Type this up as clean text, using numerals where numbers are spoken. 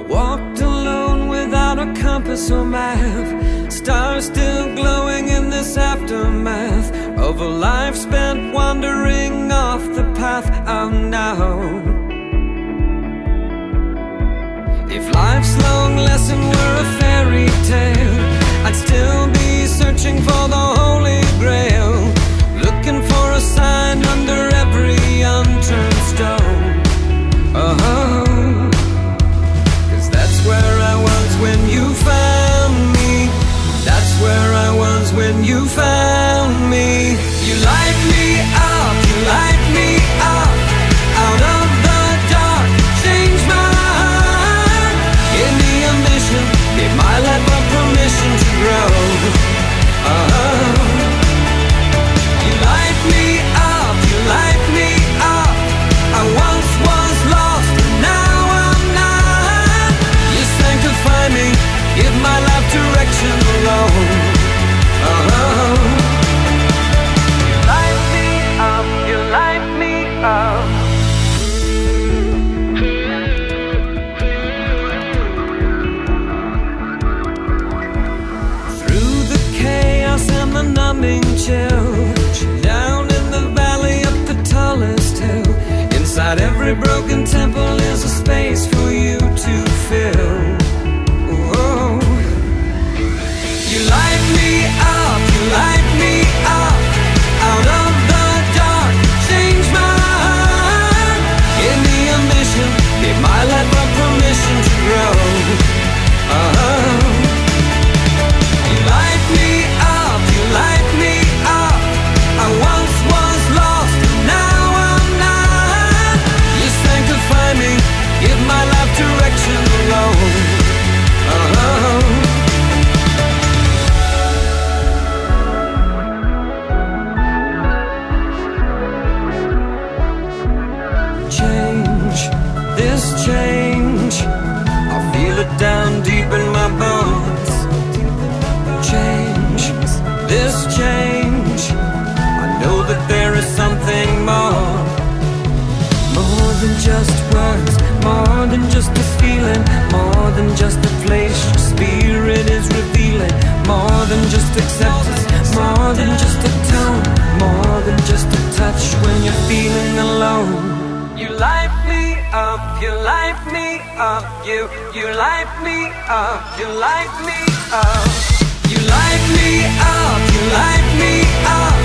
Walked alone without a compass or map, stars still glowing in this aftermath of a life spent wandering off the path of now. If life's long lesson were a fairy tale, I'd still be searching for the Holy Grail, looking for a sign under every unturned stone. Oh, 'cause that's where I was when you found me. That's where I was when you found me. You light me up, you light me up, out of the dark, change my heart. Give me a mission, give my life a permission to grow. You light me up, you light me up. I once was lost, and now I'm not. You sanctify me, give my life direction alone. You light me up, you light me up. Through the chaos and the numbing chill, down in the valley, up the tallest hill, inside every broken temple is a space for you to fill. Whoa. You light me up, you light me up, out of the dark, change my heart. Give me a mission, give my life a permission to grow. You light me up, you light me up. I once was lost, and now I'm not. You sanctify me, give my life direction alone. Change, this change, I feel it down deep in my bones. Change, this change, I know that there is something more. More than just words, more than just a feeling, more than just a place your spirit is revealing. More than just acceptance, more than just a tone, more than just a touch when you're feeling alone. You light me up, you light me up, you light me up, you light me up. You light me up, you light me up,